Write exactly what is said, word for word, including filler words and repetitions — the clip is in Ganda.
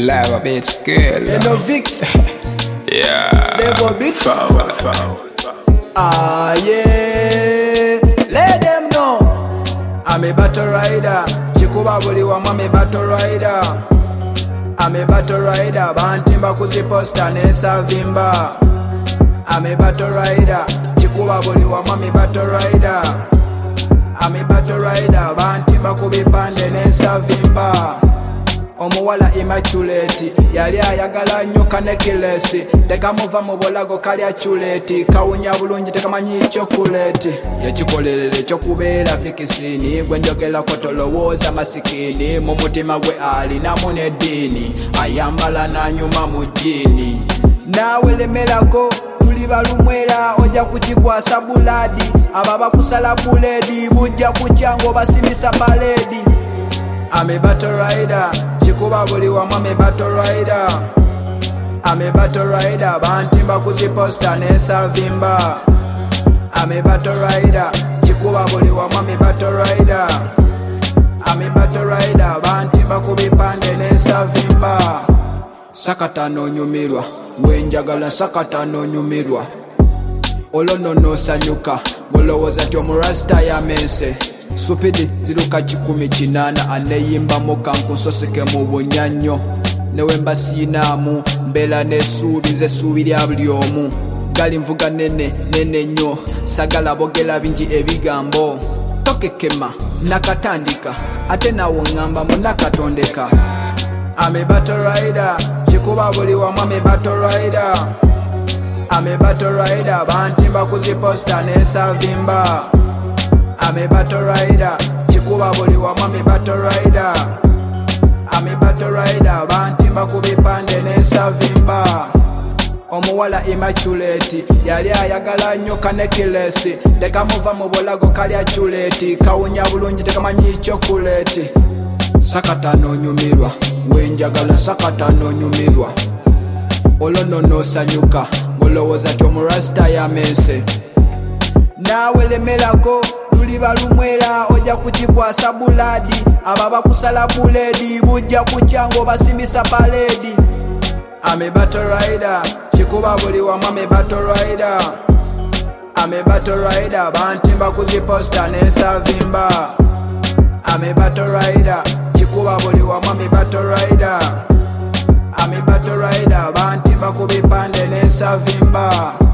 Live a bit scale. You know Vic. Yeah. Level beats. Foul, foul. Ah yeah. Let them know. I'm a battle rider. Chikuba buli wamwa me battle rider. I'm a battle rider. Bantimba kuziposta nesa vimba. I'm a battle rider. Chikuba buli wamwa me battle rider. I'm a battle rider. Bantimba kubipande nesa vimba. Omuwala immaculate yali ayagala nnyo kanekilesi tekamuva mu bulago kali achuleti kawunya bulungi tekamanyi chokoleti yakikolerere ekyokubeera fikisini gwe njogerako tolowooza masikini mu mutima gwe alinamu n'eddiini ayambala n'anyuma mu jjiini naawe lemerako tuli balumwera ojja kukikwasa buladi aba bakusala buledi bujja kukya ng'obasimisa baledi. I'm a battle rider, chikuba buli wamwa me battle rider. I'm a battle rider, bantimba kuziposta nesa vimba. I'm a battle rider, chikuba buli wamwa me battle rider. I'm a battle rider, bantimba kubipande nesa vimba. Sakata no nyumirwa, wenjagala sakata no nyumirwa. Olono no sanyuka, golowooza ti omurasta ya mense. Supidi ziruka kikumi kinana aneyimba moka nkusoseke mu bunyanyo newemba sinamu mbela nesuubi ze suubi lya buli omu gali nvuga nene nene nnyo sagala bogera bingi ebigambo tokekema nakatandika ate nawo ngamba munakatondeka. I'm a battle rider chikuba buli wamwa me battle rider. I'm a battle rider bantimba kuziposta nesa vimba. I'm a battle rider, chikuba buli wamwa me battle rider. I'm a battle rider, bantimba kubipande nesa vimba. Omuwala immaculate yali ayagala nnyo kanekilesi tekamuva mu bulago kali achuleti kawunya bulungi tekamanyi chokoleti. Sakata n'onyumirwa wenjagala sakata n'onyumirwa olono n'osanyuka ng'olowooza ti omurasta ya mense naawe lemerako tuli balumwera ojja kukikwasa buladi aba bakusala buledi bujja kukya ng'obasimisa baledi. I'm a battle rider chikuba buli wamwa me battle rider. I'm a battle rider bantimba kuziposta nesa vimba. I'm a battle rider chikuba buli wamwa me battle rider. I'm a battle rider bantimba kubipande nesa vimba.